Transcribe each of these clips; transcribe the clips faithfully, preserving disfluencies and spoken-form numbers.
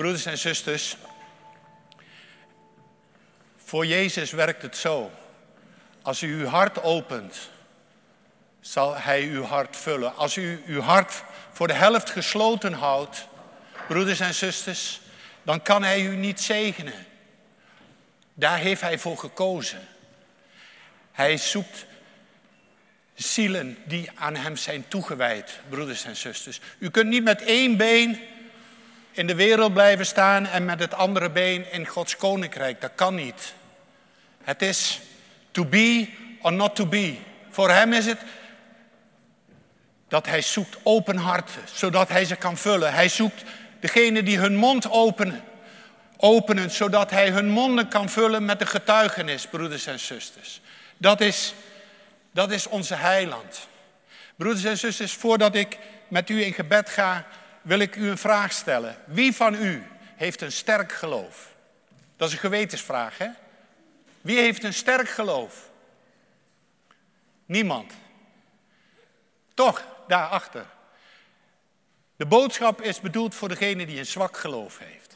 Broeders en zusters, voor Jezus werkt het zo. Als u uw hart opent, zal hij uw hart vullen. Als u uw hart voor de helft gesloten houdt, broeders en zusters, dan kan hij u niet zegenen. Daar heeft hij voor gekozen. Hij zoekt zielen die aan hem zijn toegewijd, broeders en zusters. U kunt niet met één been in de wereld blijven staan en met het andere been in Gods koninkrijk. Dat kan niet. Het is to be or not to be. Voor hem is het dat hij zoekt open harten, zodat hij ze kan vullen. Hij zoekt degene die hun mond openen, openen, zodat hij hun monden kan vullen met de getuigenis, broeders en zusters. Dat is, dat is onze heiland. Broeders en zusters, voordat ik met u in gebed ga, wil ik u een vraag stellen. Wie van u heeft een sterk geloof? Dat is een gewetensvraag, hè? Wie heeft een sterk geloof? Niemand. Toch, daarachter. De boodschap is bedoeld voor degene die een zwak geloof heeft.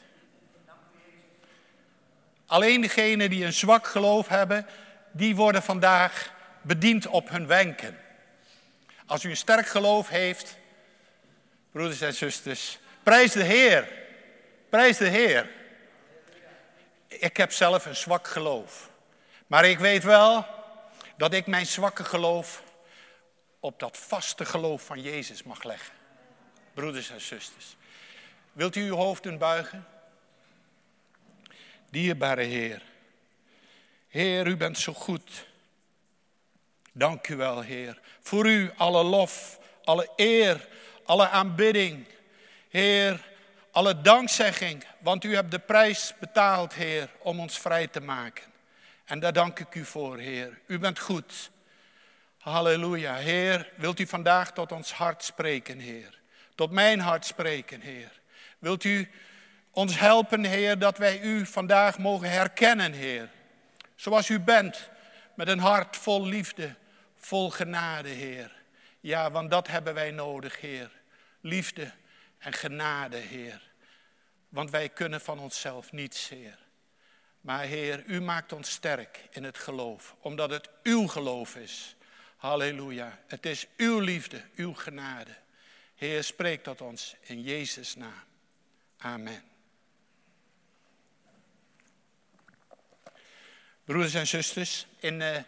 Alleen degenen die een zwak geloof hebben, die worden vandaag bediend op hun wenken. Als u een sterk geloof heeft, broeders en zusters, prijs de Heer. Prijs de Heer. Ik heb zelf een zwak geloof. Maar ik weet wel dat ik mijn zwakke geloof op dat vaste geloof van Jezus mag leggen. Broeders en zusters. Wilt u uw hoofden buigen? Dierbare Heer. Heer, u bent zo goed. Dank u wel, Heer. Voor u alle lof, alle eer, alle aanbidding. Heer, alle dankzegging. Want u hebt de prijs betaald, Heer, om ons vrij te maken. En daar dank ik u voor, Heer. U bent goed. Halleluja. Heer, wilt u vandaag tot ons hart spreken, Heer. Tot mijn hart spreken, Heer. Wilt u ons helpen, Heer, dat wij u vandaag mogen herkennen, Heer. Zoals u bent, met een hart vol liefde, vol genade, Heer. Ja, want dat hebben wij nodig, Heer. Liefde en genade, Heer. Want wij kunnen van onszelf niets, Heer. Maar Heer, u maakt ons sterk in het geloof, omdat het uw geloof is. Halleluja. Het is uw liefde, uw genade. Heer, spreek tot ons in Jezus' naam. Amen. Broeders en zusters, in, uh,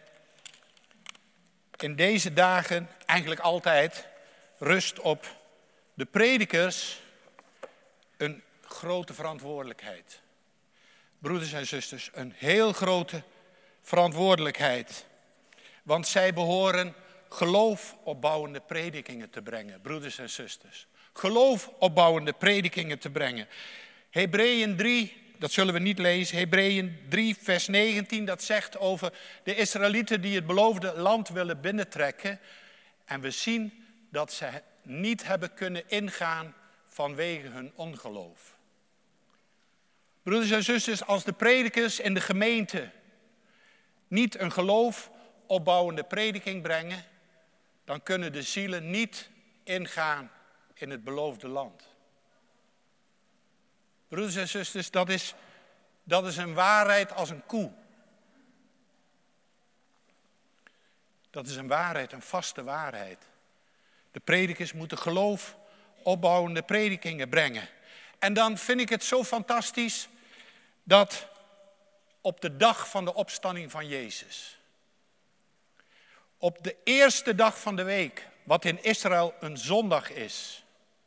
in deze dagen, eigenlijk altijd, rust op de predikers een grote verantwoordelijkheid. Broeders en zusters, een heel grote verantwoordelijkheid. Want zij behoren geloofopbouwende predikingen te brengen, broeders en zusters. Geloofopbouwende predikingen te brengen. Hebreeën drie, dat zullen we niet lezen. Hebreeën drie, vers negentien, dat zegt over de Israëlieten die het beloofde land willen binnentrekken. En we zien dat ze niet hebben kunnen ingaan vanwege hun ongeloof. Broeders en zusters, als de predikers in de gemeente niet een geloofopbouwende prediking brengen, dan kunnen de zielen niet ingaan in het beloofde land. Broeders en zusters, dat is, dat is een waarheid als een koe. Dat is een waarheid, een vaste waarheid. De predikers moeten geloofopbouwende predikingen brengen. En dan vind ik het zo fantastisch dat op de dag van de opstanding van Jezus, op de eerste dag van de week, wat in Israël een zondag is,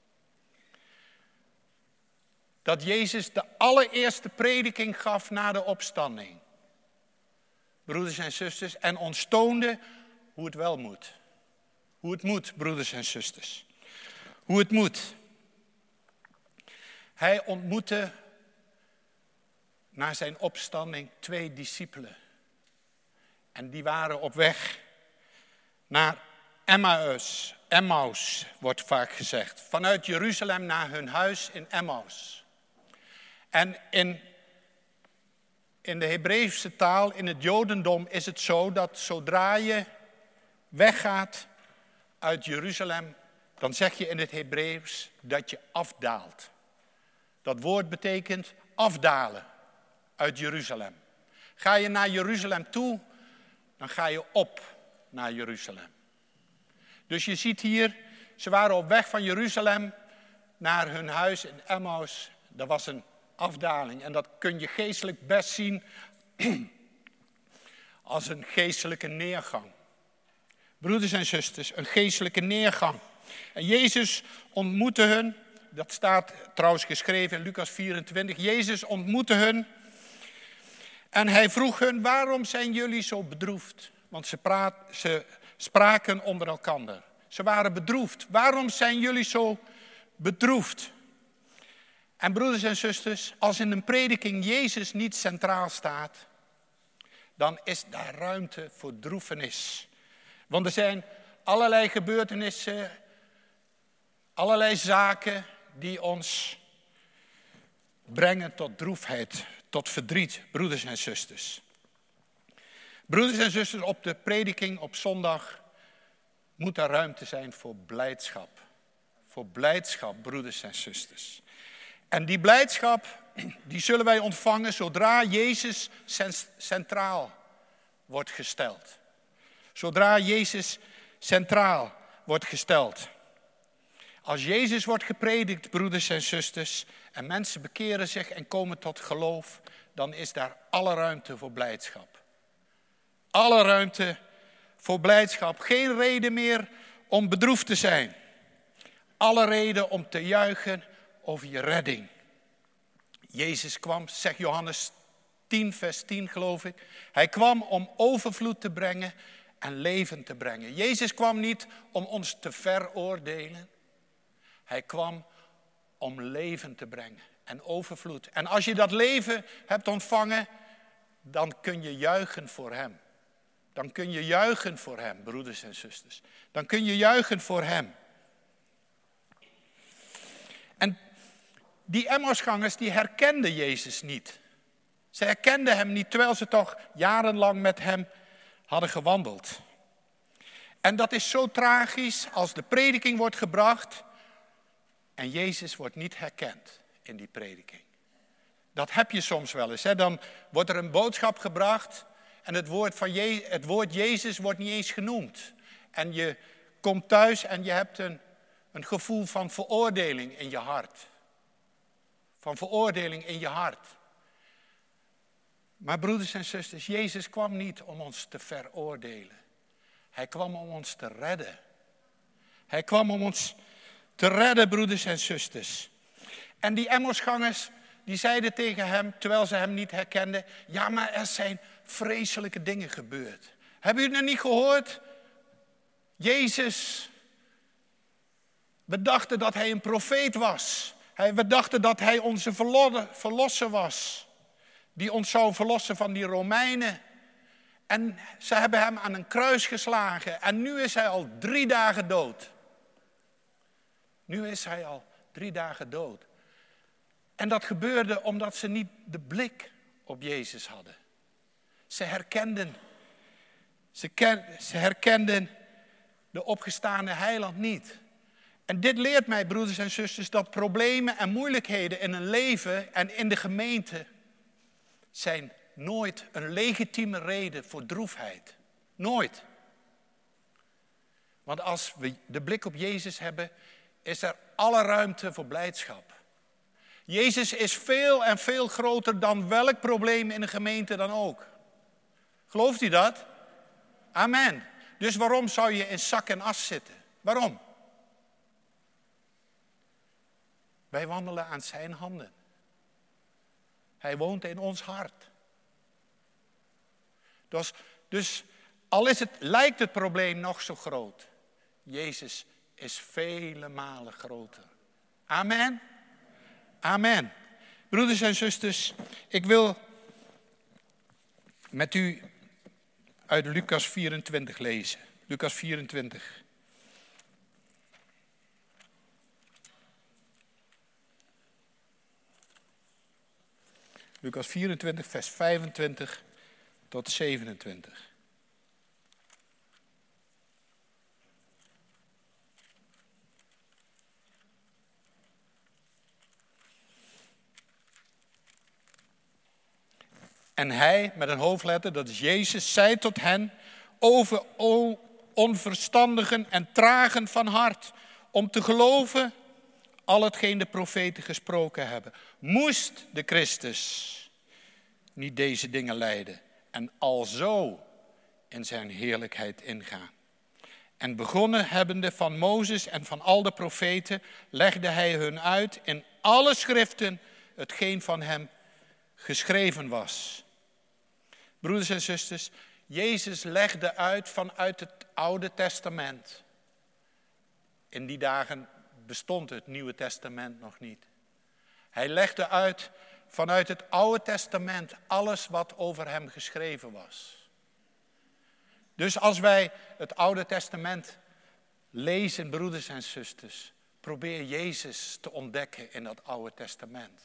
dat Jezus de allereerste prediking gaf na de opstanding. Broeders en zusters, en ons toonde hoe het wel moet. Hoe het moet, broeders en zusters. Hoe het moet. Hij ontmoette na zijn opstanding twee discipelen. En die waren op weg naar Emmaus. Emmaus wordt vaak gezegd. Vanuit Jeruzalem naar hun huis in Emmaus. En in, in de Hebreeuwse taal, in het Jodendom, is het zo dat zodra je weggaat uit Jeruzalem, dan zeg je in het Hebreeuws dat je afdaalt. Dat woord betekent afdalen uit Jeruzalem. Ga je naar Jeruzalem toe, dan ga je op naar Jeruzalem. Dus je ziet hier, ze waren op weg van Jeruzalem naar hun huis in Emmaus. Dat was een afdaling en dat kun je geestelijk best zien als een geestelijke neergang. Broeders en zusters, een geestelijke neergang. En Jezus ontmoette hun, dat staat trouwens geschreven in Lucas vierentwintig. Jezus ontmoette hun en hij vroeg hun, waarom zijn jullie zo bedroefd? Want ze, praat, ze spraken onder elkander. Ze waren bedroefd. Waarom zijn jullie zo bedroefd? En broeders en zusters, als in een prediking Jezus niet centraal staat, dan is daar ruimte voor droefenis. Want er zijn allerlei gebeurtenissen, allerlei zaken die ons brengen tot droefheid, tot verdriet, broeders en zusters. Broeders en zusters, op de prediking op zondag moet er ruimte zijn voor blijdschap. Voor blijdschap, broeders en zusters. En die blijdschap, die zullen wij ontvangen zodra Jezus centraal wordt gesteld. Zodra Jezus centraal wordt gesteld. Als Jezus wordt gepredikt, broeders en zusters, en mensen bekeren zich en komen tot geloof, dan is daar alle ruimte voor blijdschap. Alle ruimte voor blijdschap. Geen reden meer om bedroefd te zijn. Alle reden om te juichen over je redding. Jezus kwam, zegt Johannes tien, vers tien geloof ik. Hij kwam om overvloed te brengen en leven te brengen. Jezus kwam niet om ons te veroordelen. Hij kwam om leven te brengen en overvloed. En als je dat leven hebt ontvangen, dan kun je juichen voor hem. Dan kun je juichen voor hem, broeders en zusters. Dan kun je juichen voor hem. En die Emmausgangers, die herkenden Jezus niet. Ze herkenden hem niet, terwijl ze toch jarenlang met hem hadden gewandeld. En dat is zo tragisch als de prediking wordt gebracht en Jezus wordt niet herkend in die prediking. Dat heb je soms wel eens. Hè? Dan wordt er een boodschap gebracht en het woord, van Je- het woord Jezus wordt niet eens genoemd. En je komt thuis en je hebt een, een gevoel van veroordeling in je hart. Van veroordeling in je hart. Maar broeders en zusters, Jezus kwam niet om ons te veroordelen. Hij kwam om ons te redden. Hij kwam om ons te redden, broeders en zusters. En die Emmausgangers, die zeiden tegen hem, terwijl ze hem niet herkenden, ja, maar er zijn vreselijke dingen gebeurd. Hebben jullie het niet gehoord? Jezus, we dachten dat hij een profeet was. We dachten dat hij onze verlosser was. Die ons zou verlossen van die Romeinen. En ze hebben hem aan een kruis geslagen. En nu is hij al drie dagen dood. Nu is hij al drie dagen dood. En dat gebeurde omdat ze niet de blik op Jezus hadden. Ze herkenden, ze, ken, ze herkenden de opgestane heiland niet. En dit leert mij, broeders en zusters, dat problemen en moeilijkheden in een leven en in de gemeente zijn nooit een legitieme reden voor droefheid. Nooit. Want als we de blik op Jezus hebben, is er alle ruimte voor blijdschap. Jezus is veel en veel groter dan welk probleem in een gemeente dan ook. Gelooft u dat? Amen. Dus waarom zou je in zak en as zitten? Waarom? Wij wandelen aan zijn handen. Hij woont in ons hart. Dus, dus al is het, lijkt het probleem nog zo groot, Jezus is vele malen groter. Amen. Amen. Broeders en zusters, ik wil met u uit Lucas vierentwintig lezen. Lucas vierentwintig. Lucas vierentwintig, vers vijfentwintig tot zevenentwintig. En hij, met een hoofdletter, dat is Jezus, zei tot hen: over o onverstandigen en tragen van hart, om te geloven al hetgeen de profeten gesproken hebben. Moest de Christus niet deze dingen lijden en alzo in zijn heerlijkheid ingaan. En begonnen hebbende van Mozes en van al de profeten, legde hij hun uit in alle schriften hetgeen van hem geschreven was. Broeders en zusters, Jezus legde uit vanuit het Oude Testament. In die dagen bestond het Nieuwe Testament nog niet. Hij legde uit vanuit het Oude Testament alles wat over hem geschreven was. Dus als wij het Oude Testament lezen, broeders en zusters, probeer Jezus te ontdekken in dat Oude Testament.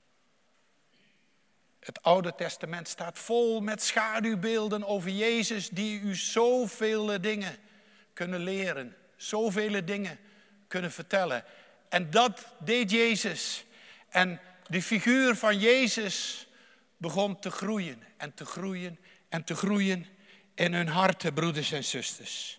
Het Oude Testament staat vol met schaduwbeelden over Jezus die u zoveel dingen kunnen leren, zoveel dingen kunnen vertellen. En dat deed Jezus. En de figuur van Jezus begon te groeien en te groeien en te groeien in hun harten, broeders en zusters.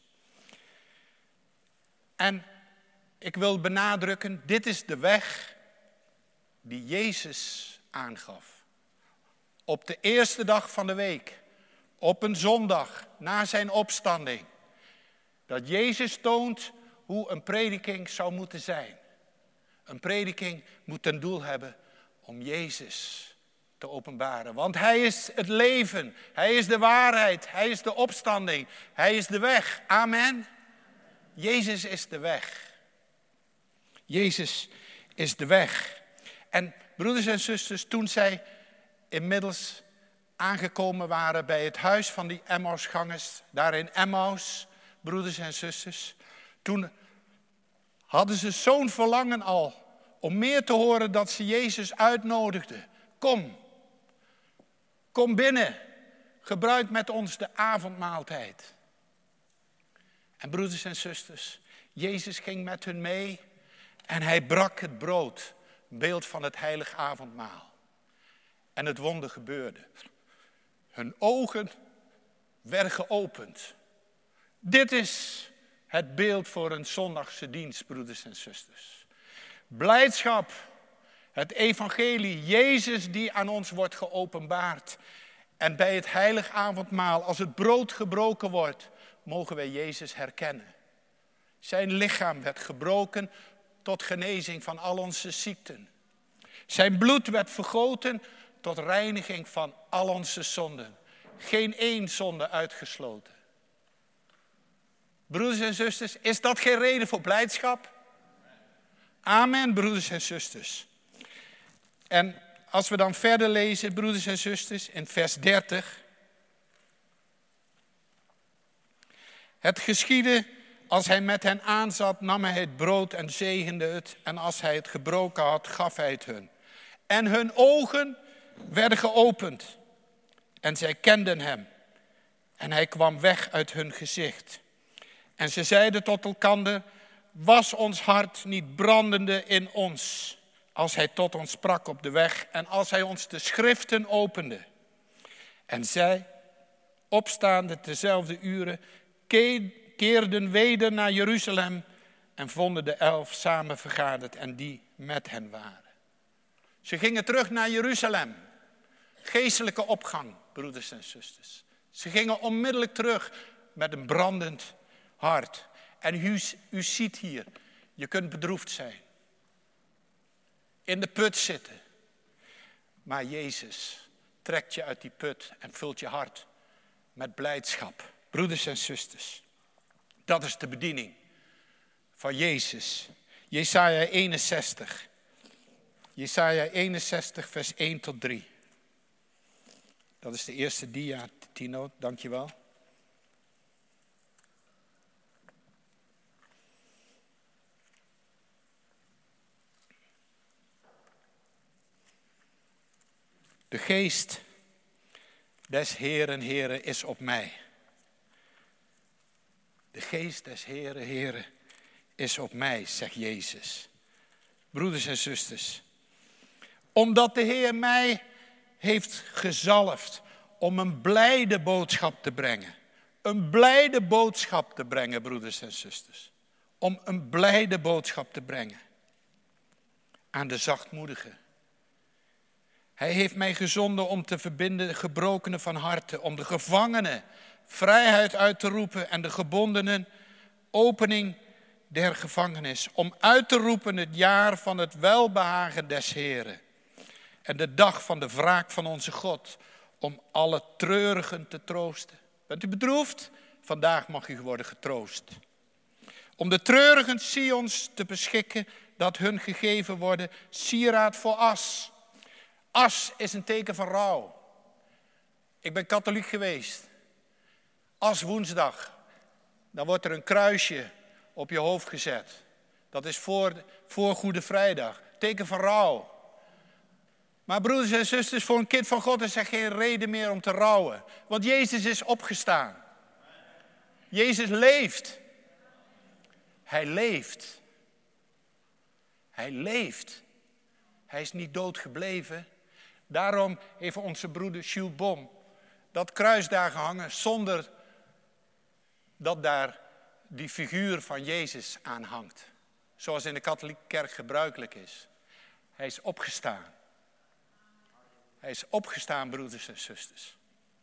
En ik wil benadrukken, dit is de weg die Jezus aangaf. Op de eerste dag van de week, op een zondag, na zijn opstanding. Dat Jezus toont hoe een prediking zou moeten zijn. Een prediking moet ten doel hebben om Jezus te openbaren. Want hij is het leven, hij is de waarheid, hij is de opstanding, hij is de weg. Amen. Jezus is de weg. Jezus is de weg. En broeders en zusters, toen zij inmiddels aangekomen waren bij het huis van die Emmausgangers, daar in Emmaus, broeders en zusters, toen hadden ze zo'n verlangen al om meer te horen dat ze Jezus uitnodigden. Kom, kom binnen, gebruik met ons de avondmaaltijd. En broeders en zusters, Jezus ging met hun mee en hij brak het brood, beeld van het heilige avondmaal. En het wonder gebeurde. Hun ogen werden geopend. Dit is het beeld voor een zondagse dienst, broeders en zusters. Blijdschap, het evangelie, Jezus die aan ons wordt geopenbaard. En bij het heilig avondmaal, als het brood gebroken wordt, mogen wij Jezus herkennen. Zijn lichaam werd gebroken tot genezing van al onze ziekten. Zijn bloed werd vergoten tot reiniging van al onze zonden. Geen één zonde uitgesloten. Broeders en zusters, is dat geen reden voor blijdschap? Amen, broeders en zusters. En als we dan verder lezen, broeders en zusters, in vers dertig. Het geschiedde, als hij met hen aanzat, nam hij het brood en zegende het. En als hij het gebroken had, gaf hij het hun. En hun ogen werden geopend. En zij kenden hem. En hij kwam weg uit hun gezicht. En ze zeiden tot elkander: was ons hart niet brandende in ons, als hij tot ons sprak op de weg en als hij ons de schriften opende. En zij, opstaande tezelfde uren, keerden weder naar Jeruzalem en vonden de elf samen vergaderd en die met hen waren. Ze gingen terug naar Jeruzalem. Geestelijke opgang, broeders en zusters. Ze gingen onmiddellijk terug met een brandend hart. En u, u ziet hier, je kunt bedroefd zijn. In de put zitten. Maar Jezus trekt je uit die put en vult je hart met blijdschap. Broeders en zusters, dat is de bediening van Jezus. Jesaja eenenzestig. Jesaja eenenzestig, vers één tot drie. Dat is de eerste dia, Tino, dankjewel. De geest des Heeren, Heeren is op mij. De geest des Heeren, Heeren is op mij, zegt Jezus. Broeders en zusters. Omdat de Heer mij heeft gezalfd om een blijde boodschap te brengen. Een blijde boodschap te brengen, broeders en zusters. Om een blijde boodschap te brengen aan de zachtmoedigen. Hij heeft mij gezonden om te verbinden de gebrokenen van harte, om de gevangenen vrijheid uit te roepen en de gebondenen opening der gevangenis. Om uit te roepen het jaar van het welbehagen des Heren en de dag van de wraak van onze God, om alle treurigen te troosten. Bent u bedroefd? Vandaag mag u worden getroost. Om de treurigen Sions te beschikken, dat hun gegeven worden sieraad voor as. As is een teken van rouw. Ik ben katholiek geweest. As woensdag. Dan wordt er een kruisje op je hoofd gezet. Dat is voor, voor Goede Vrijdag. Teken van rouw. Maar broeders en zusters, voor een kind van God is er geen reden meer om te rouwen. Want Jezus is opgestaan. Jezus leeft. Hij leeft. Hij leeft. Hij is niet dood gebleven. Daarom heeft onze broeder Jules Bom dat kruis daar gehangen zonder dat daar die figuur van Jezus aan hangt. Zoals in de katholieke kerk gebruikelijk is. Hij is opgestaan. Hij is opgestaan, broeders en zusters.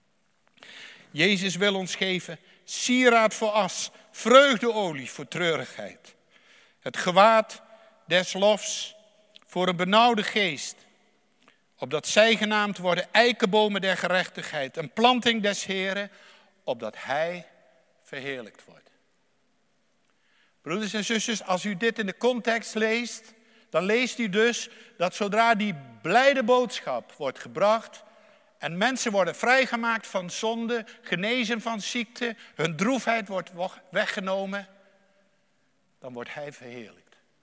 Jezus wil ons geven sieraad voor as, vreugdeolie voor treurigheid. Het gewaad des lofs voor een benauwde geest, opdat zij genaamd worden eikenbomen der gerechtigheid, een planting des Heren, opdat Hij verheerlijkt wordt. Broeders en zusters, als u dit in de context leest, dan leest u dus dat zodra die blijde boodschap wordt gebracht en mensen worden vrijgemaakt van zonde, genezen van ziekte, hun droefheid wordt weggenomen, dan wordt Hij verheerlijkt.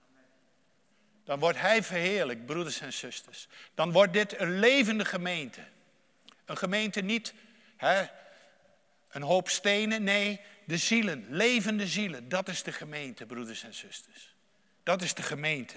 Dan wordt Hij verheerlijkt, broeders en zusters. Dan wordt dit een levende gemeente. Een gemeente niet hè, een hoop stenen, nee, de zielen, levende zielen. Dat is de gemeente, broeders en zusters. Dat is de gemeente.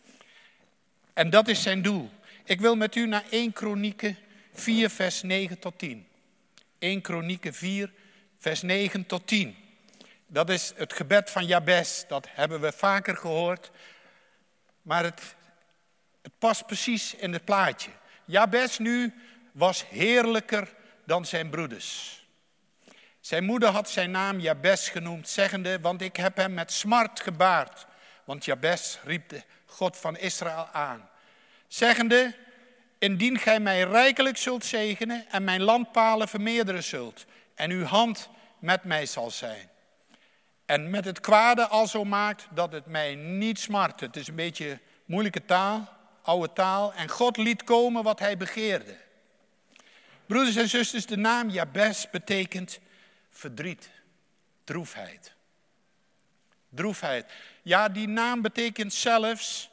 En dat is zijn doel. Ik wil met u naar eerste Kronieken vier, vers negen tot tien. eerste Kronieken vier, vers negen tot tien. Dat is het gebed van Jabes. Dat hebben we vaker gehoord. Maar het, het past precies in het plaatje. Jabes nu was heerlijker dan zijn broeders. Zijn moeder had zijn naam Jabes genoemd, zeggende, want ik heb hem met smart gebaard. Want Jabes riep de God van Israël aan. Zeggende, indien gij mij rijkelijk zult zegenen en mijn landpalen vermeerderen zult. En uw hand met mij zal zijn. En met het kwade alzo maakt dat het mij niet smart. Het is een beetje moeilijke taal, oude taal. En God liet komen wat hij begeerde. Broeders en zusters, de naam Jabes betekent verdriet, droefheid. Droefheid. Ja, die naam betekent zelfs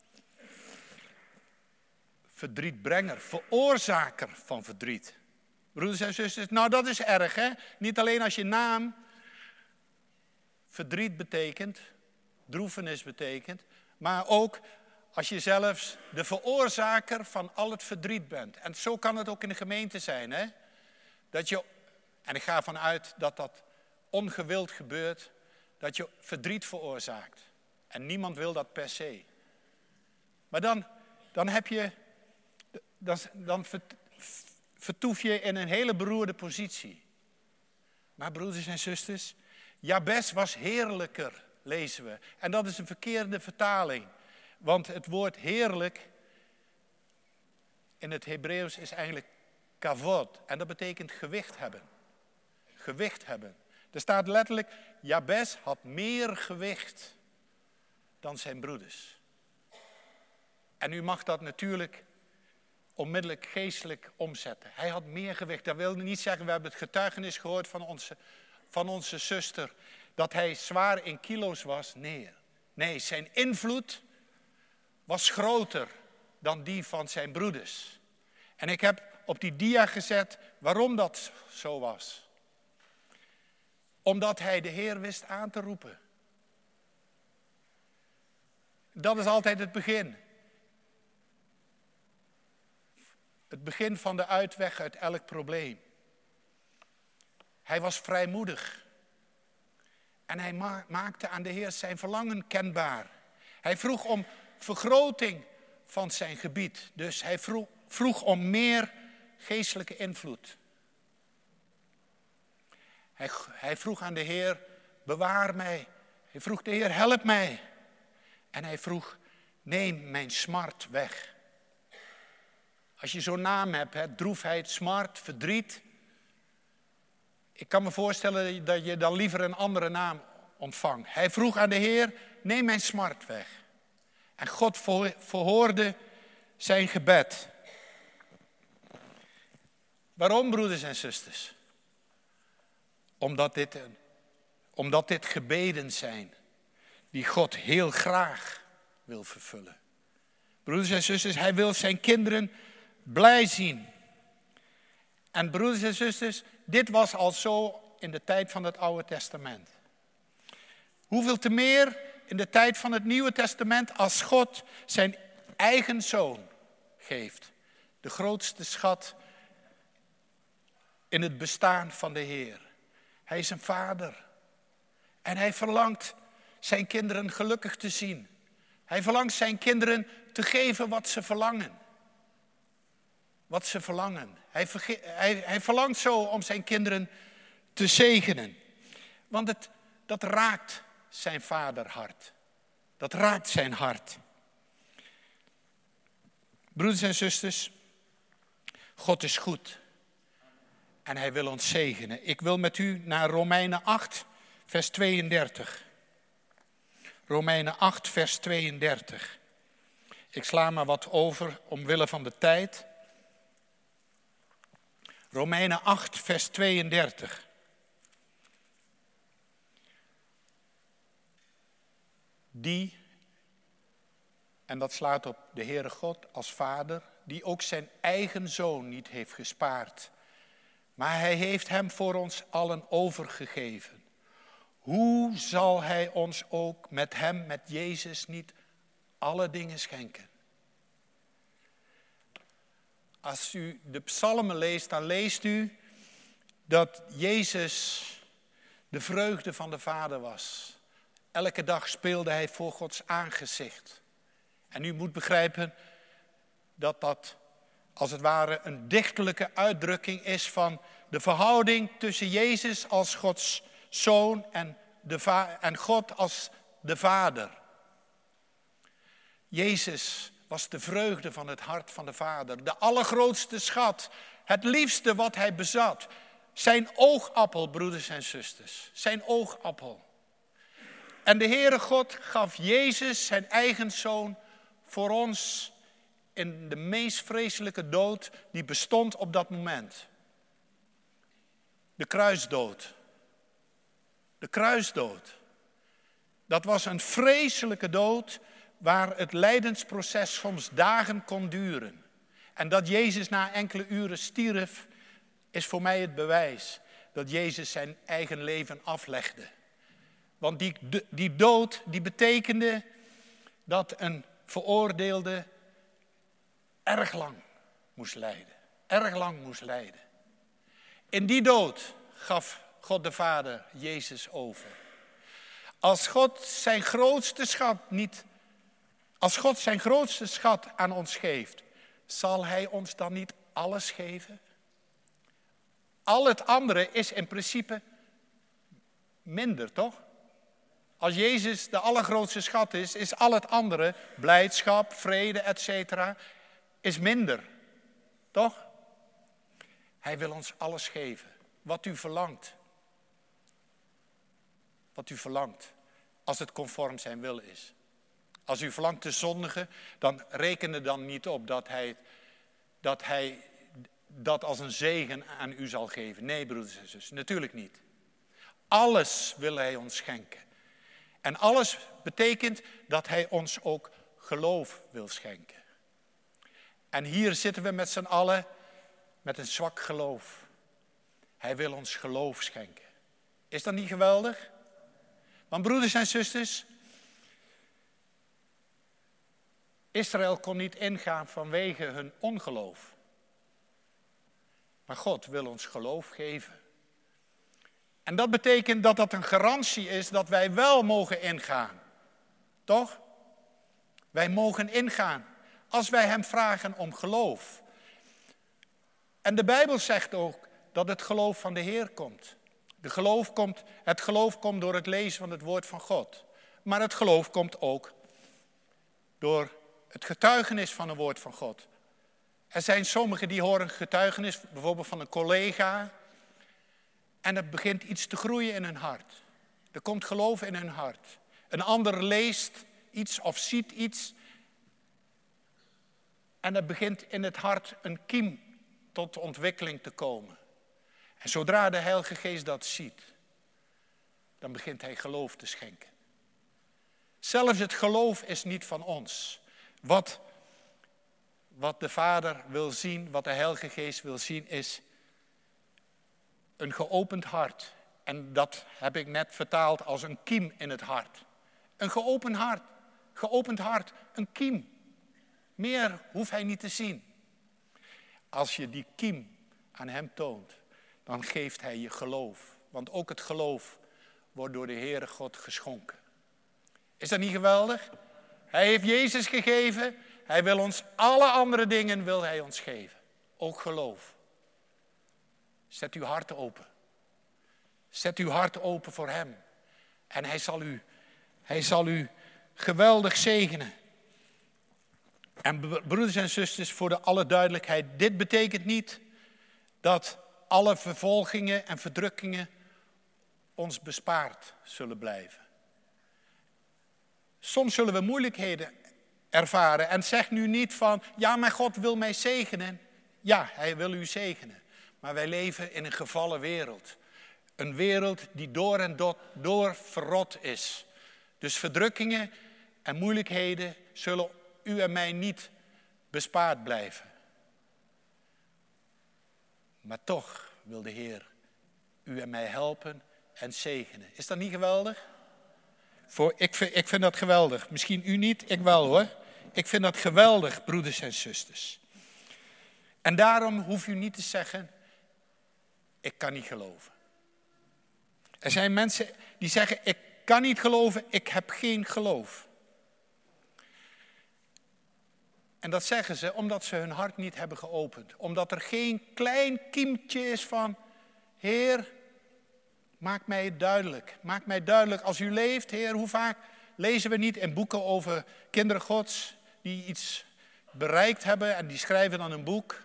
verdrietbrenger, veroorzaker van verdriet. Broeders en zusters, nou dat is erg hè. Niet alleen als je naam verdriet betekent, droefenis betekent, maar ook als je zelfs de veroorzaker van al het verdriet bent. En zo kan het ook in de gemeente zijn, hè? Dat je, en ik ga ervan uit dat dat ongewild gebeurt, dat je verdriet veroorzaakt. En niemand wil dat per se. Maar dan, dan heb je, dan, dan vertoef je in een hele beroerde positie. Maar broeders en zusters, Jabes was heerlijker, lezen we. En dat is een verkeerde vertaling. Want het woord heerlijk in het Hebreeuws is eigenlijk kavod. En dat betekent gewicht hebben. Gewicht hebben. Er staat letterlijk, Jabes had meer gewicht dan zijn broeders. En u mag dat natuurlijk onmiddellijk geestelijk omzetten. Hij had meer gewicht. Dat wil niet zeggen, we hebben het getuigenis gehoord van onze, van onze zuster, dat hij zwaar in kilo's was. Nee, nee, zijn invloed was groter dan die van zijn broeders. En ik heb op die dia gezet waarom dat zo was. Omdat hij de Heer wist aan te roepen. Dat is altijd het begin. Het begin van de uitweg uit elk probleem. Hij was vrijmoedig. En hij ma- maakte aan de Heer zijn verlangen kenbaar. Hij vroeg om vergroting van zijn gebied. Dus hij vroeg, vroeg om meer geestelijke invloed. Hij, hij vroeg aan de Heer, bewaar mij. Hij vroeg de Heer, help mij. En hij vroeg, neem mijn smart weg. Als je zo'n naam hebt, hè, droefheid, smart, verdriet. Ik kan me voorstellen dat je dan liever een andere naam ontvangt. Hij vroeg aan de Heer, neem mijn smart weg. En God verhoorde zijn gebed. Waarom, broeders en zusters? Omdat dit, omdat dit gebeden zijn die God heel graag wil vervullen. Broeders en zusters, hij wil zijn kinderen blij zien. En broeders en zusters, dit was al zo in de tijd van het Oude Testament. Hoeveel te meer in de tijd van het Nieuwe Testament als God zijn eigen zoon geeft. De grootste schat in het bestaan van de Heer. Hij is een vader. En hij verlangt zijn kinderen gelukkig te zien. Hij verlangt zijn kinderen te geven wat ze verlangen. Wat ze verlangen. Hij, verge- hij, hij verlangt zo om zijn kinderen te zegenen. Want het, dat raakt zijn vaderhart. Dat raakt zijn hart. Broeders en zusters, God is goed. En hij wil ons zegenen. Ik wil met u naar Romeinen acht, vers tweeëndertig. Romeinen acht, vers tweeëndertig. Ik sla maar wat over omwille van de tijd. Romeinen acht, vers tweeëndertig. Die, en dat slaat op de Heere God als vader, die ook zijn eigen zoon niet heeft gespaard, maar hij heeft hem voor ons allen overgegeven. Hoe zal hij ons ook met hem, met Jezus, niet alle dingen schenken? Als u de psalmen leest, dan leest u dat Jezus de vreugde van de Vader was. Elke dag speelde hij voor Gods aangezicht. En u moet begrijpen dat dat als het ware een dichterlijke uitdrukking is van de verhouding tussen Jezus als Gods zoon en, de va- en God als de Vader. Jezus was de vreugde van het hart van de Vader. De allergrootste schat. Het liefste wat hij bezat. Zijn oogappel, broeders en zusters. Zijn oogappel. En de Heere God gaf Jezus, zijn eigen zoon, voor ons in de meest vreselijke dood die bestond op dat moment. De kruisdood. De kruisdood. Dat was een vreselijke dood waar het lijdensproces soms dagen kon duren. En dat Jezus na enkele uren stierf, is voor mij het bewijs dat Jezus zijn eigen leven aflegde. Want die, die dood, die betekende dat een veroordeelde erg lang moest lijden. Erg lang moest lijden. In die dood gaf God de Vader Jezus over. Als God zijn grootste schat niet, als God zijn grootste schat aan ons geeft, zal hij ons dan niet alles geven? Al het andere is in principe minder, toch? Als Jezus de allergrootste schat is, is al het andere, blijdschap, vrede, et cetera, is minder. Toch? Hij wil ons alles geven. Wat u verlangt. Wat u verlangt. Als het conform zijn wil is. Als u verlangt te zondigen, dan reken er dan niet op dat hij, dat hij dat als een zegen aan u zal geven. Nee, broeders en zusters, natuurlijk niet. Alles wil hij ons schenken. En alles betekent dat hij ons ook geloof wil schenken. En hier zitten we met z'n allen met een zwak geloof. Hij wil ons geloof schenken. Is dat niet geweldig? Want broeders en zusters, Israël kon niet ingaan vanwege hun ongeloof. Maar God wil ons geloof geven. En dat betekent dat dat een garantie is dat wij wel mogen ingaan. Toch? Wij mogen ingaan als wij hem vragen om geloof. En de Bijbel zegt ook dat het geloof van de Heer komt. De geloof komt het geloof komt door het lezen van het woord van God. Maar het geloof komt ook door het getuigenis van het woord van God. Er zijn sommigen die horen getuigenis, bijvoorbeeld van een collega. En er begint iets te groeien in hun hart. Er komt geloof in hun hart. Een ander leest iets of ziet iets. En er begint in het hart een kiem tot ontwikkeling te komen. En zodra de Heilige Geest dat ziet, dan begint hij geloof te schenken. Zelfs het geloof is niet van ons. Wat, wat de Vader wil zien, wat de Heilige Geest wil zien, is een geopend hart. En dat heb ik net vertaald als een kiem in het hart. Een geopend hart, geopend hart, een kiem. Meer hoeft hij niet te zien. Als je die kiem aan hem toont, dan geeft hij je geloof. Want ook het geloof wordt door de Heere God geschonken. Is dat niet geweldig? Hij heeft Jezus gegeven. Hij wil ons alle andere dingen wil hij ons geven. Ook geloof. Zet uw hart open. Zet uw hart open voor hem. En hij zal u, hij zal u geweldig zegenen. En broeders en zusters, voor de alle duidelijkheid, dit betekent niet dat alle vervolgingen en verdrukkingen ons bespaard zullen blijven. Soms zullen we moeilijkheden ervaren en zeg nu niet van, ja, maar God wil mij zegenen. Ja, hij wil u zegenen. Maar wij leven in een gevallen wereld. Een wereld die door en door, door verrot is. Dus verdrukkingen en moeilijkheden zullen u en mij niet bespaard blijven. Maar toch wil de Heer u en mij helpen en zegenen. Is dat niet geweldig? Voor, ik, vind, ik vind dat geweldig. Misschien u niet, ik wel hoor. Ik vind dat geweldig, broeders en zusters. En daarom hoeft u niet te zeggen, ik kan niet geloven. Er zijn mensen die zeggen, ik kan niet geloven, ik heb geen geloof. En dat zeggen ze omdat ze hun hart niet hebben geopend. Omdat er geen klein kiemtje is van, Heer, maak mij het duidelijk. Maak mij duidelijk, als u leeft, Heer, hoe vaak lezen we niet in boeken over kinderen Gods die iets bereikt hebben en die schrijven dan een boek.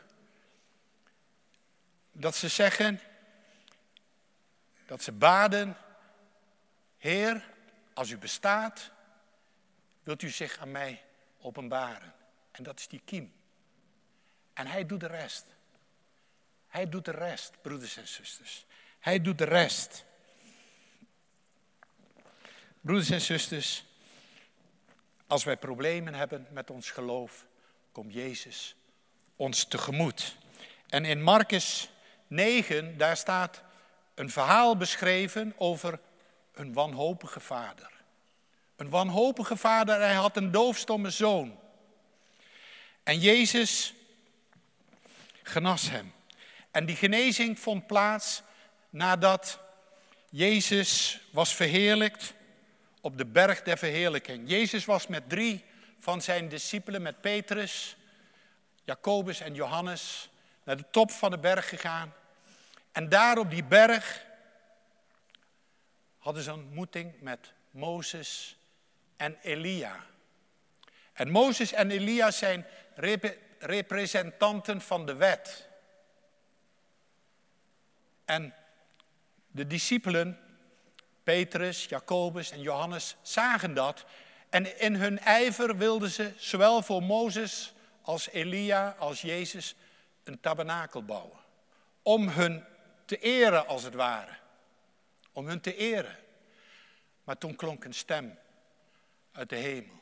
Dat ze zeggen, dat ze baden, Heer, als u bestaat, wilt u zich aan mij openbaren. En dat is die kiem. En hij doet de rest. Hij doet de rest, broeders en zusters. Hij doet de rest. Broeders en zusters, als wij problemen hebben met ons geloof, komt Jezus ons tegemoet. En in Markus negen, daar staat een verhaal beschreven over een wanhopige vader. Een wanhopige vader, hij had een doofstomme zoon. En Jezus genas hem. En die genezing vond plaats nadat Jezus was verheerlijkt op de berg der verheerlijking. Jezus was met drie van zijn discipelen, met Petrus, Jacobus en Johannes, naar de top van de berg gegaan. En daar op die berg hadden ze een ontmoeting met Mozes en Elia. En Mozes en Elia zijn rep- representanten van de wet. En de discipelen, Petrus, Jacobus en Johannes, zagen dat. En in hun ijver wilden ze, zowel voor Mozes als Elia, als Jezus, een tabernakel bouwen. Om hun te eren, als het ware. Om hun te eren. Maar toen klonk een stem uit de hemel.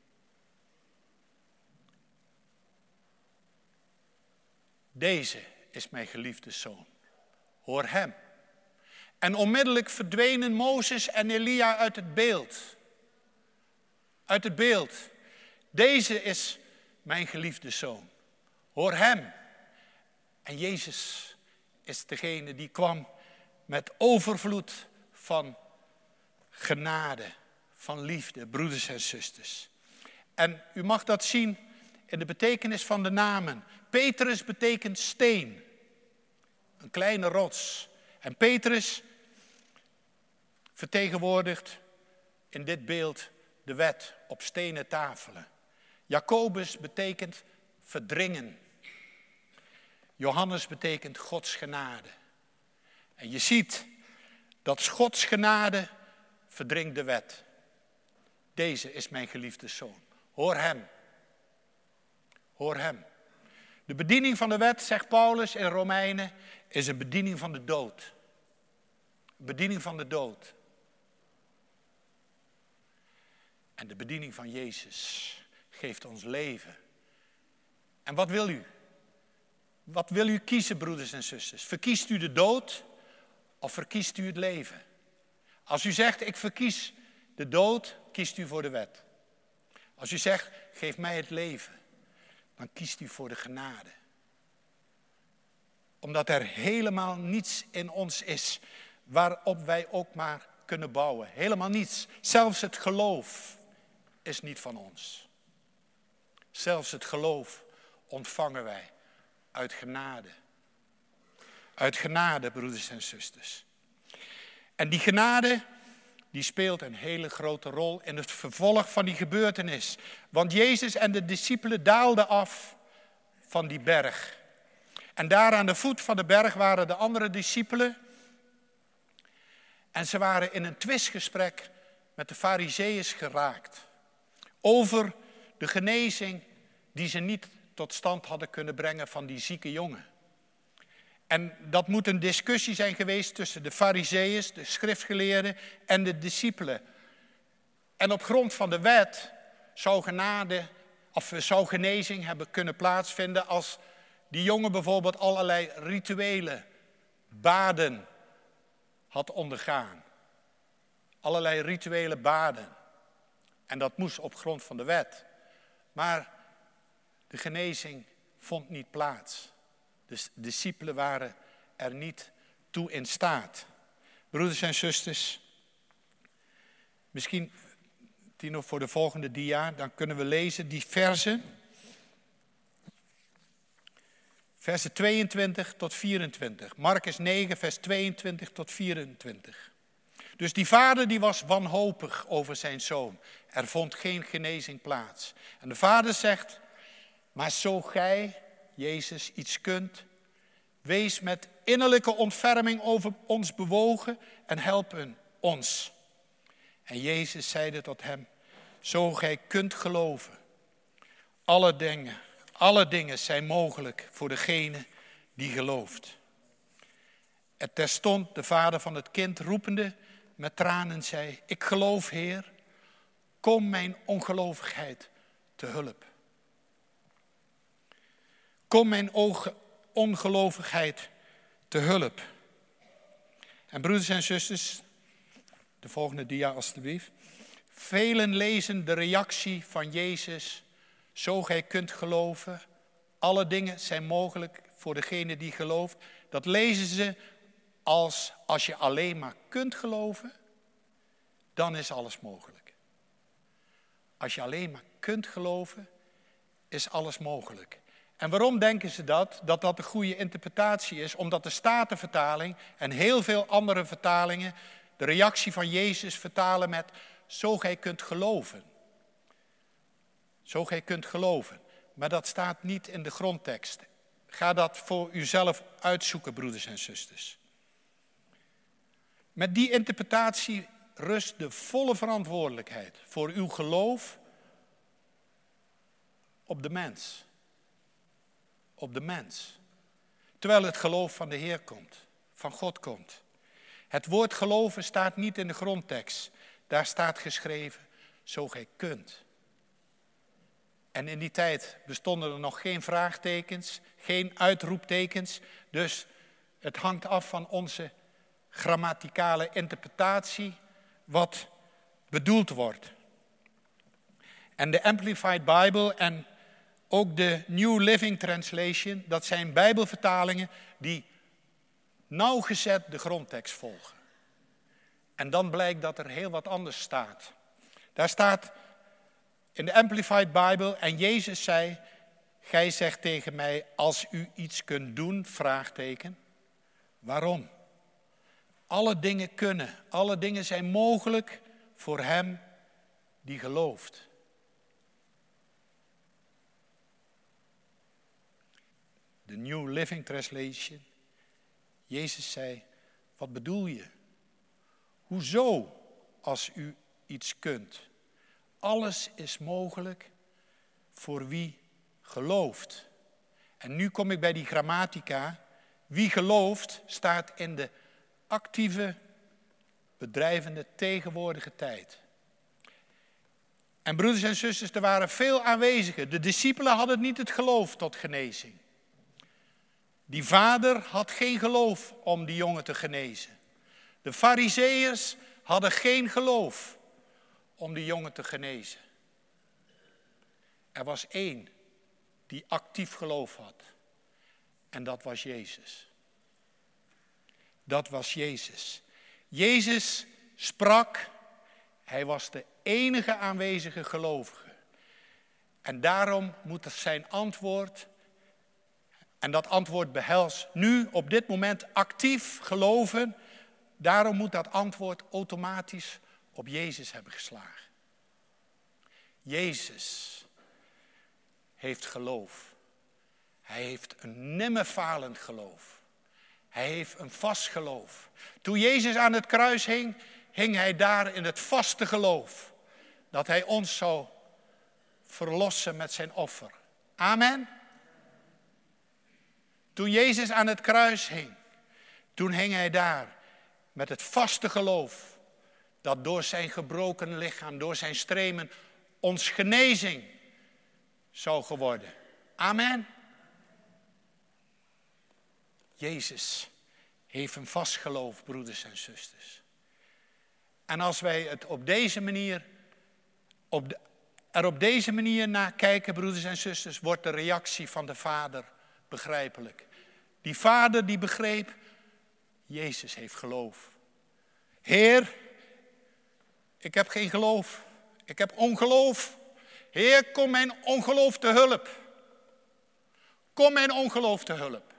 Deze is mijn geliefde zoon. Hoor hem. En onmiddellijk verdwenen Mozes en Elia uit het beeld. Uit het beeld. Deze is mijn geliefde zoon. Hoor hem. En Jezus is degene die kwam met overvloed van genade, van liefde, broeders en zusters. En u mag dat zien in de betekenis van de namen. Petrus betekent steen, een kleine rots. En Petrus vertegenwoordigt in dit beeld de wet op stenen tafelen. Jacobus betekent verdringen. Johannes betekent Gods genade. En je ziet dat Gods genade verdringt de wet. Deze is mijn geliefde zoon. Hoor hem. Hoor hem. De bediening van de wet, zegt Paulus in Romeinen, is een bediening van de dood. Een bediening van de dood. En de bediening van Jezus geeft ons leven. En wat wil u? Wat wil u kiezen, broeders en zusters? Verkiest u de dood of verkiest u het leven? Als u zegt, ik verkies de dood, kiest u voor de wet. Als u zegt, geef mij het leven, dan kiest u voor de genade. Omdat er helemaal niets in ons is waarop wij ook maar kunnen bouwen. Helemaal niets. Zelfs het geloof is niet van ons. Zelfs het geloof ontvangen wij uit genade. Uit genade, broeders en zusters. En die genade, die speelt een hele grote rol in het vervolg van die gebeurtenis. Want Jezus en de discipelen daalden af van die berg. En daar aan de voet van de berg waren de andere discipelen. En ze waren in een twistgesprek met de Farizeeërs geraakt. Over de genezing die ze niet tot stand hadden kunnen brengen van die zieke jongen. En dat moet een discussie zijn geweest tussen de Farizeeërs, de schriftgeleerden en de discipelen. En op grond van de wet zou genade, of zou genezing hebben kunnen plaatsvinden als die jongen bijvoorbeeld allerlei rituele baden had ondergaan. Allerlei rituele baden. En dat moest op grond van de wet. Maar de genezing vond niet plaats. De discipelen waren er niet toe in staat. Broeders en zusters, misschien Tino voor de volgende dia, dan kunnen we lezen die versen. Versen tweeëntwintig tot vierentwintig. Markus negen, vers tweeëntwintig tot vierentwintig. Dus die vader die was wanhopig over zijn zoon. Er vond geen genezing plaats. En de vader zegt, maar zo gij, Jezus, iets kunt, wees met innerlijke ontferming over ons bewogen en helpen ons. En Jezus zeide tot hem, zo gij kunt geloven. Alle dingen, alle dingen zijn mogelijk voor degene die gelooft. En terstond de vader van het kind roepende met tranen zei, ik geloof, Heer, kom mijn ongelovigheid te hulp. Kom mijn ongelovigheid te hulp. En broeders en zusters, de volgende dia alstublieft. Velen lezen de reactie van Jezus, zo gij kunt geloven. Alle dingen zijn mogelijk voor degene die gelooft. Dat lezen ze als, als je alleen maar kunt geloven, dan is alles mogelijk. Als je alleen maar kunt geloven, is alles mogelijk. En waarom denken ze dat? Dat dat de goede interpretatie is. Omdat de Statenvertaling en heel veel andere vertalingen de reactie van Jezus vertalen met, zo gij kunt geloven. Zo gij kunt geloven. Maar dat staat niet in de grondtekst. Ga dat voor uzelf uitzoeken, broeders en zusters. Met die interpretatie rust de volle verantwoordelijkheid voor uw geloof op de mens. Op de mens. Terwijl het geloof van de Heer komt, van God komt. Het woord geloven staat niet in de grondtekst. Daar staat geschreven, zo gij kunt. En in die tijd bestonden er nog geen vraagtekens, geen uitroeptekens. Dus het hangt af van onze grammaticale interpretatie wat bedoeld wordt. En de Amplified Bible en ook de New Living Translation, dat zijn bijbelvertalingen die nauwgezet de grondtekst volgen. En dan blijkt dat er heel wat anders staat. Daar staat in de Amplified Bible, en Jezus zei, gij zegt tegen mij, als u iets kunt doen, vraagteken, waarom? Alle dingen kunnen, alle dingen zijn mogelijk voor hem die gelooft. De New Living Translation. Jezus zei, wat bedoel je? Hoezo als u iets kunt? Alles is mogelijk voor wie gelooft. En nu kom ik bij die grammatica. Wie gelooft staat in de actieve, bedrijvende, tegenwoordige tijd. En broeders en zusters, er waren veel aanwezigen. De discipelen hadden niet het geloof tot genezing. Die vader had geen geloof om die jongen te genezen. De farizeeërs hadden geen geloof om die jongen te genezen. Er was één die actief geloof had. En dat was Jezus. Dat was Jezus. Jezus sprak. Hij was de enige aanwezige gelovige. En daarom moet zijn antwoord, en dat antwoord behelst nu op dit moment actief geloven. Daarom moet dat antwoord automatisch op Jezus hebben geslagen. Jezus heeft geloof. Hij heeft een nimmer falend geloof. Hij heeft een vast geloof. Toen Jezus aan het kruis hing, hing hij daar in het vaste geloof. Dat hij ons zou verlossen met zijn offer. Amen. Toen Jezus aan het kruis hing, toen hing hij daar met het vaste geloof. Dat door zijn gebroken lichaam, door zijn stremen, ons genezing zou geworden. Amen. Jezus heeft een vast geloof, broeders en zusters. En als wij het op deze manier, op de, er op deze manier naar kijken, broeders en zusters, wordt de reactie van de Vader begrijpelijk. Die Vader die begreep, Jezus heeft geloof. Heer, ik heb geen geloof. Ik heb ongeloof. Heer, kom mijn ongeloof te hulp. Kom mijn ongeloof te hulp.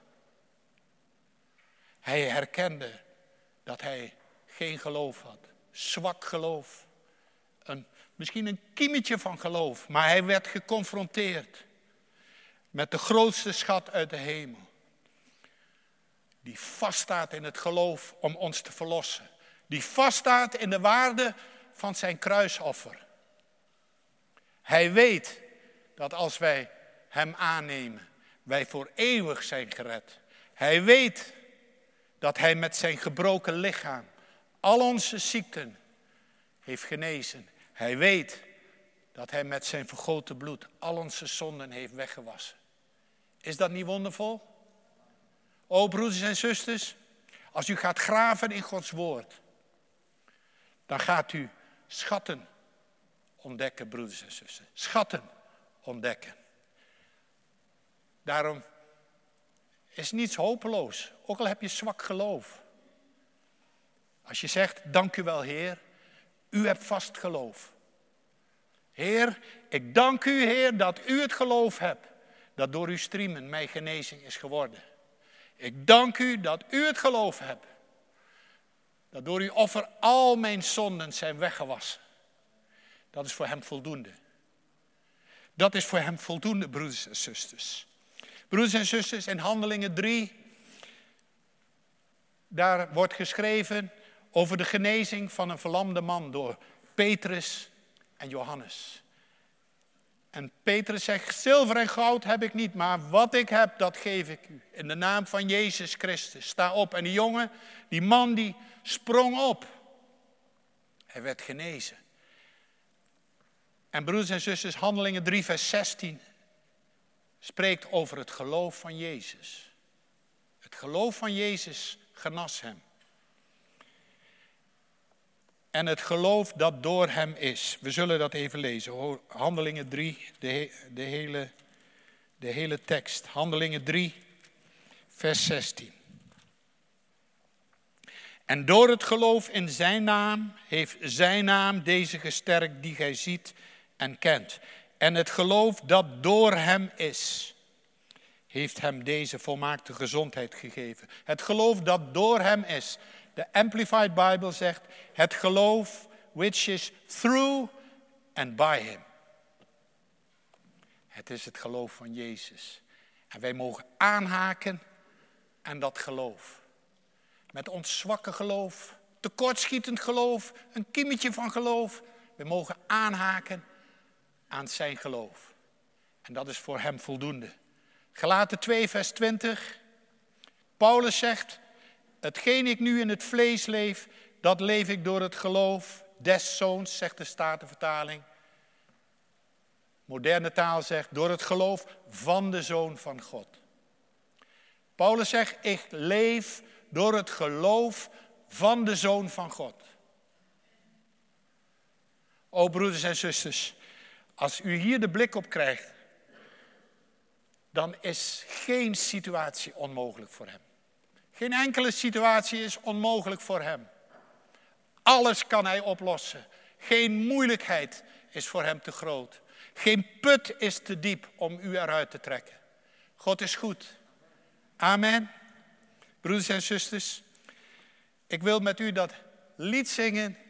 Hij herkende dat hij geen geloof had. Zwak geloof. Een, misschien een kiemetje van geloof. Maar hij werd geconfronteerd met de grootste schat uit de hemel. Die vaststaat in het geloof om ons te verlossen. Die vaststaat in de waarde van zijn kruisoffer. Hij weet dat als wij hem aannemen, wij voor eeuwig zijn gered. Hij weet dat hij met zijn gebroken lichaam al onze ziekten heeft genezen. Hij weet dat hij met zijn vergoten bloed al onze zonden heeft weggewassen. Is dat niet wondervol? O broeders en zusters, als u gaat graven in Gods woord, dan gaat u schatten ontdekken, broeders en zusters. Schatten ontdekken. Daarom is niets hopeloos, ook al heb je zwak geloof. Als je zegt, dank u wel Heer, u hebt vast geloof. Heer, ik dank u Heer dat u het geloof hebt, dat door uw striemen mijn genezing is geworden. Ik dank u dat u het geloof hebt, dat door uw offer al mijn zonden zijn weggewassen. Dat is voor hem voldoende. Dat is voor hem voldoende, broeders en zusters. Broeders en zusters, in Handelingen drie, daar wordt geschreven over de genezing van een verlamde man door Petrus en Johannes. En Petrus zegt, zilver en goud heb ik niet, maar wat ik heb, dat geef ik u. In de naam van Jezus Christus, sta op. En die jongen, die man, die sprong op. Hij werd genezen. En broeders en zusters, Handelingen drie vers zestien spreekt over het geloof van Jezus. Het geloof van Jezus genas hem. En het geloof dat door hem is. We zullen dat even lezen. Handelingen drie, de, he, de, hele, de hele tekst. Handelingen drie, vers zestien. En door het geloof in zijn naam heeft zijn naam deze gesterkt die gij ziet en kent. En het geloof dat door hem is, heeft hem deze volmaakte gezondheid gegeven. Het geloof dat door hem is. De Amplified Bible zegt, het geloof which is through and by him. Het is het geloof van Jezus. En wij mogen aanhaken aan dat geloof. Met ons zwakke geloof, tekortschietend geloof, een kiemetje van geloof. We mogen aanhaken aan zijn geloof. En dat is voor hem voldoende. Galaten twee vers twintig. Paulus zegt, hetgeen ik nu in het vlees leef, dat leef ik door het geloof des zoons, zegt de Statenvertaling. Moderne taal zegt, door het geloof van de Zoon van God. Paulus zegt, ik leef door het geloof van de Zoon van God. O broeders en zusters, als u hier de blik op krijgt, dan is geen situatie onmogelijk voor hem. Geen enkele situatie is onmogelijk voor hem. Alles kan hij oplossen. Geen moeilijkheid is voor hem te groot. Geen put is te diep om u eruit te trekken. God is goed. Amen. Broeders en zusters, ik wil met u dat lied zingen